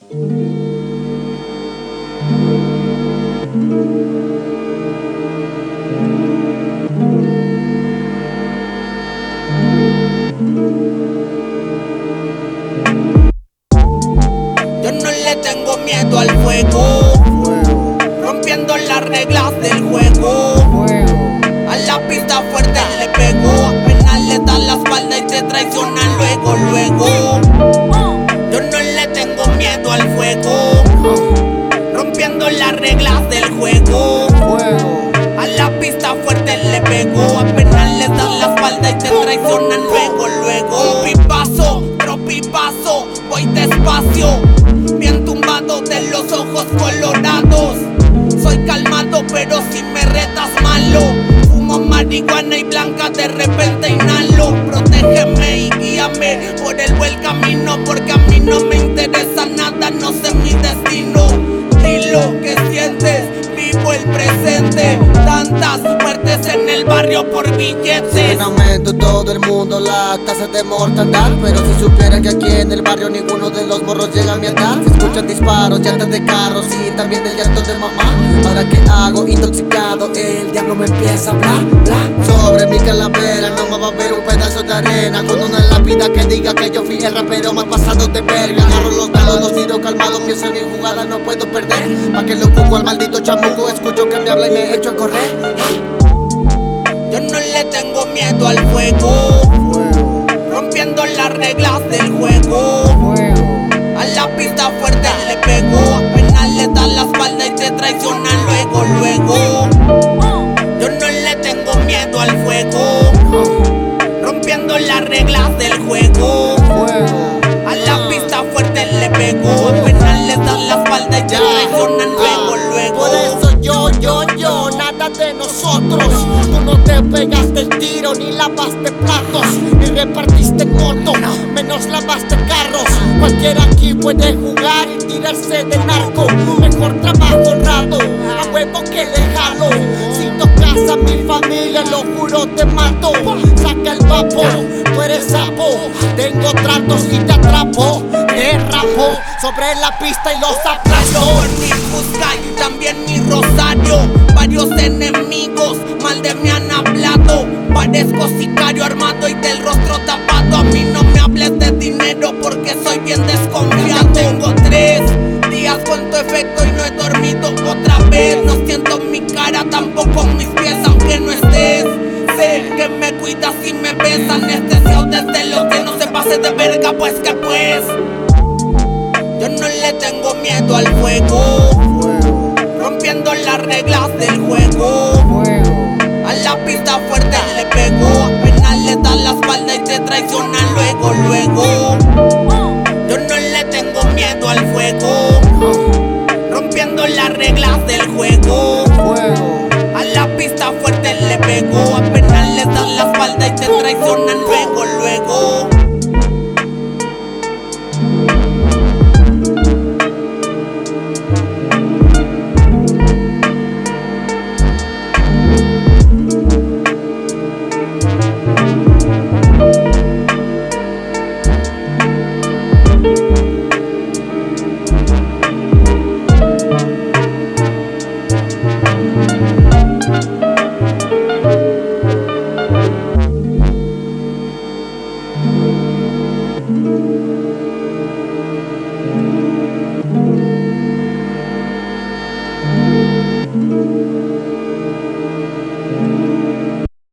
Yo no le tengo miedo al fuego, rompiendo las reglas del juego. A la pista fuerte le pego, apenas le da la espalda y te traicionan luego. Yo no le tengo miedo al fuego, rompiendo las reglas del juego. A la pista fuerte le pego, apenas le dan la espalda y te traicionan luego. Pipazo, tropipazo, voy despacio, bien tumbado de los ojos colorados. Soy calmado pero si me retas malo. Fumo marihuana y blanca, de repente inhalo. Protégeme y guíame por el buen camino, porque a mí no me interesa nada, no sé mi destino. Dilo que sientes, vivo el presente. Tantas muertes en el barrio por billetes. En aumento en todo el mundo la tasa de mortandad, pero si supieran que aquí en el barrio ninguno de los morros llega a mi edad. Se escuchan disparos, llantas de carros y también el llanto de mamá. Ahora que hago intoxicado, el diablo me empieza a hablar. Sobre mi calavera no me va a ver un pedazo de arena, con una lápida que diga que yo fui el rapero más pasado de verga. Agarro los dados, los tiro calmado, pienso en mi jugada, no puedo perder. Pa' que lo cuco al maldito chamuco, escucho que me habla y me echo a correr. Yo no le tengo miedo al fuego, rompiendo las reglas del juego. A la pista fuerte le pego, apenas le da la espalda y te traicionan luego. Yo no le tengo miedo al fuego, rompiendo las reglas del juego. A la pista fuerte le pego, apenas le da la espalda y te traicionan luego. Por eso yo, nada de nosotros. Tú no te pegaste el tiro, ni lavaste platos, ni repartiste moto, menos lavaste carros. Cualquiera aquí puede jugar y tirarse de narco. Mejor trabajo honrado, a huevo que le jalo. Si tocas a mi familia, lo juro te mato. Saca el vapor, tú eres sapo. Tengo tratos y te atrapo. Derrapo sobre la pista y los aplasto. Por mi Cusca y también mi Rosario, varios enemigos mal de mí han hablado. Parezco sicario armado y del rostro tapado. A mí no me hables de dinero porque soy bien desconfiado. Tengo 3 días con tu efecto y no he dormido otra vez. No siento mi cara, tampoco mis pies, aunque no estés. Sé que me cuidas y me ves anestesiado desde lo que no se pase de verga, pues que pues. Yo no le tengo miedo al fuego, rompiendo las reglas del juego. A la pista fuerte le pego, apenas le da la espalda y te traicionan luego. Yo no le tengo miedo al fuego, rompiendo las reglas del juego. A la pista fuerte le pego, apenas le da la espalda y te traicionan luego.